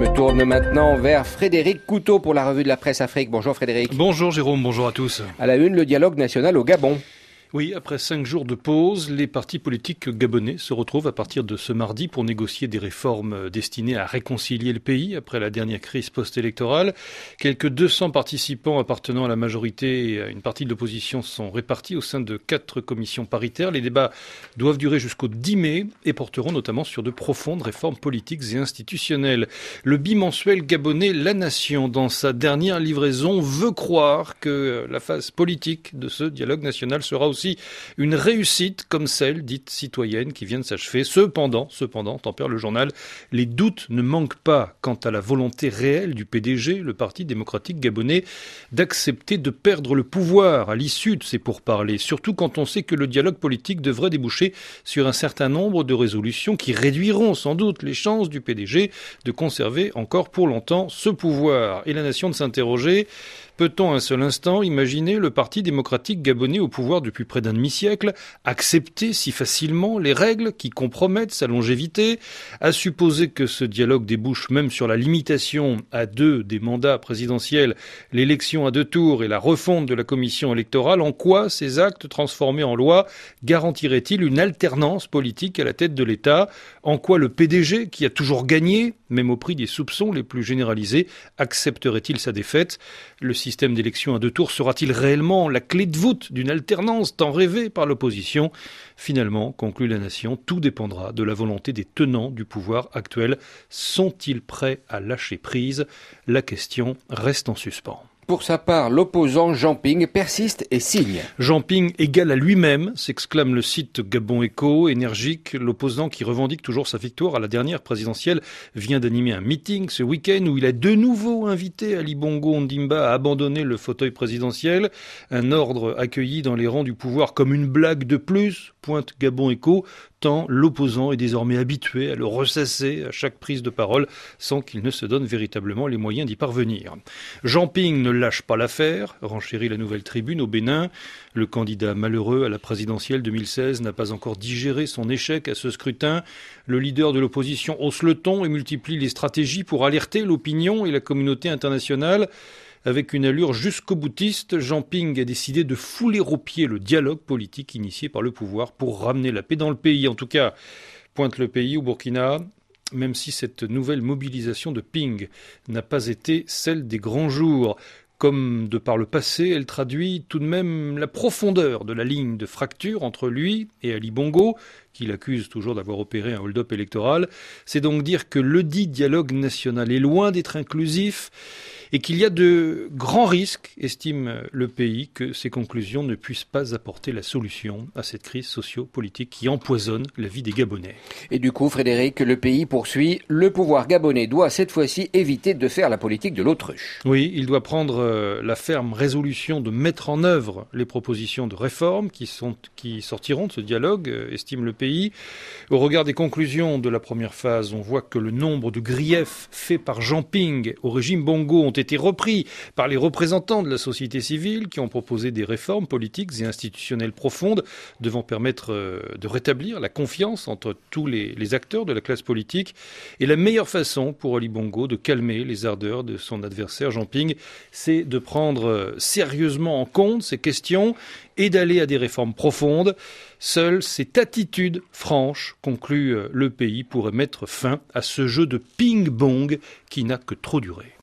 me tourne maintenant vers Frédéric Couteau pour la revue de la presse Afrique. Bonjour Frédéric. Bonjour Jérôme, bonjour à tous. À la une, le dialogue national au Gabon. Oui, après 5 jours de pause, les partis politiques gabonais se retrouvent à partir de ce mardi pour négocier des réformes destinées à réconcilier le pays après la dernière crise post-électorale. Quelques 200 participants appartenant à la majorité et à une partie de l'opposition sont répartis au sein de 4 commissions paritaires. Les débats doivent durer jusqu'au 10 mai et porteront notamment sur de profondes réformes politiques et institutionnelles. Le bimensuel gabonais La Nation, dans sa dernière livraison, veut croire que la phase politique de ce dialogue national sera aussi une réussite comme celle dite citoyenne qui vient de s'achever. Cependant, tempère le journal, les doutes ne manquent pas quant à la volonté réelle du PDG, le Parti démocratique gabonais, d'accepter de perdre le pouvoir à l'issue de ces pourparlers. Surtout quand on sait que le dialogue politique devrait déboucher sur un certain nombre de résolutions qui réduiront sans doute les chances du PDG de conserver encore pour longtemps ce pouvoir. Et la nation de s'interroger, peut-on un seul instant imaginer le Parti démocratique gabonais au pouvoir depuis près d'un demi-siècle accepter si facilement les règles qui compromettent sa longévité, à supposer que ce dialogue débouche même sur la limitation à 2 des mandats présidentiels, l'élection à 2 tours et la refonte de la commission électorale, en quoi ces actes transformés en loi garantiraient-ils une alternance politique à la tête de l'État? En quoi le PDG, qui a toujours gagné, même au prix des soupçons les plus généralisés, accepterait-il sa défaite? Le système d'élection à 2 tours sera-t-il réellement la clé de voûte d'une alternance tant rêvée par l'opposition? Finalement, conclut La Nation, tout dépendra de la volonté des tenants du pouvoir actuel. Sont-ils prêts à lâcher prise? La question reste en suspens. Pour sa part, l'opposant Jean Ping persiste et signe. Jean Ping égal à lui-même, s'exclame le site Gabon Echo, énergique. L'opposant qui revendique toujours sa victoire à la dernière présidentielle vient d'animer un meeting ce week-end où il a de nouveau invité Ali Bongo Ondimba à abandonner le fauteuil présidentiel. Un ordre accueilli dans les rangs du pouvoir comme une blague de plus, pointe Gabon Echo, tant l'opposant est désormais habitué à le ressasser à chaque prise de parole sans qu'il ne se donne véritablement les moyens d'y parvenir. Jean Ping ne lâche pas l'affaire, renchérit la Nouvelle Tribune au Bénin. Le candidat malheureux à la présidentielle 2016 n'a pas encore digéré son échec à ce scrutin. Le leader de l'opposition hausse le ton et multiplie les stratégies pour alerter l'opinion et la communauté internationale. Avec une allure jusqu'au boutiste, Jean Ping a décidé de fouler aux pieds le dialogue politique initié par le pouvoir pour ramener la paix dans le pays. En tout cas, pointe le pays au Burkina, même si cette nouvelle mobilisation de Ping n'a pas été celle des grands jours. Comme de par le passé, elle traduit tout de même la profondeur de la ligne de fracture entre lui et Ali Bongo, qui l'accuse toujours d'avoir opéré un hold-up électoral. C'est donc dire que le dit dialogue national est loin d'être inclusif et qu'il y a de grands risques, estime le pays, que ces conclusions ne puissent pas apporter la solution à cette crise socio-politique qui empoisonne la vie des Gabonais. Et du coup, Frédéric, le pays poursuit. Le pouvoir gabonais doit cette fois-ci éviter de faire la politique de l'autruche. Oui, il doit prendre la ferme résolution de mettre en œuvre les propositions de réforme qui sortiront de ce dialogue, estime le pays. Au regard des conclusions de la première phase, on voit que le nombre de griefs faits par Jean Ping au régime Bongo ont été repris par les représentants de la société civile qui ont proposé des réformes politiques et institutionnelles profondes devant permettre de rétablir la confiance entre tous les acteurs de la classe politique. Et la meilleure façon pour Ali Bongo de calmer les ardeurs de son adversaire Jean Ping, c'est de prendre sérieusement en compte ces questions et d'aller à des réformes profondes. Seule cette attitude franche, conclut le pays, pourrait mettre fin à ce jeu de ping-pong qui n'a que trop duré.